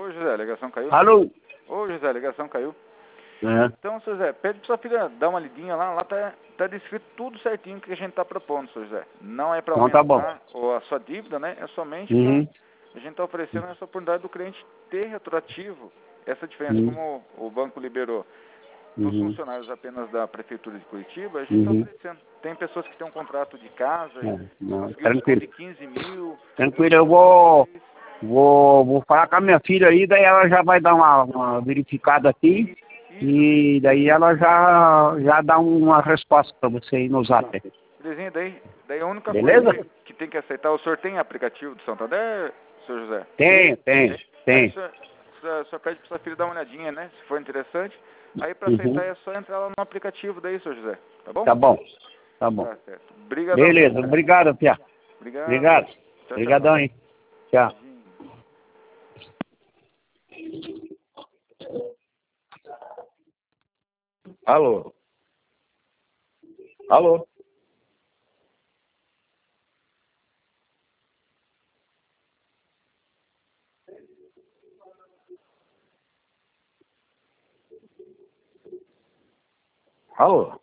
Ô, José, a ligação caiu? Alô? Ô, José, a ligação caiu. É. Então, seu José, pede pra sua filha dar uma lidinha lá tá descrito tudo certinho que a gente tá propondo, seu José. Não é pra Então tá bom. aumentar a sua dívida, né? É somente Uhum. a gente tá oferecendo essa oportunidade do cliente ter retroativo essa diferença, Uhum. como o banco liberou para os Uhum. funcionários apenas da Prefeitura de Curitiba, a gente está Uhum. oferecendo. Tem pessoas que têm um contrato de casa, Não, conseguiu desconto tranquilo. de 15 mil, Tranquilo, eu por mês. vou falar com a minha filha aí, daí ela já vai dar uma verificada aqui Isso, e daí ela já dá uma resposta para você aí no zap. belezinha, daí a única coisa Beleza? que tem que aceitar, o senhor tem aplicativo do Santander, seu José? Tem. Aí o senhor pede para sua filha dar uma olhadinha, né? Se for interessante. Aí para aceitar Uhum. é só entrar lá no aplicativo daí, seu José. Tá bom? Tá bom. Tá bom. Tá certo. Obrigadão, seu Beleza, José. obrigado, Pia. Obrigado. Obrigado. Tchau, tchau. Obrigadão, hein. Tchau. Alô? Alô? Alô?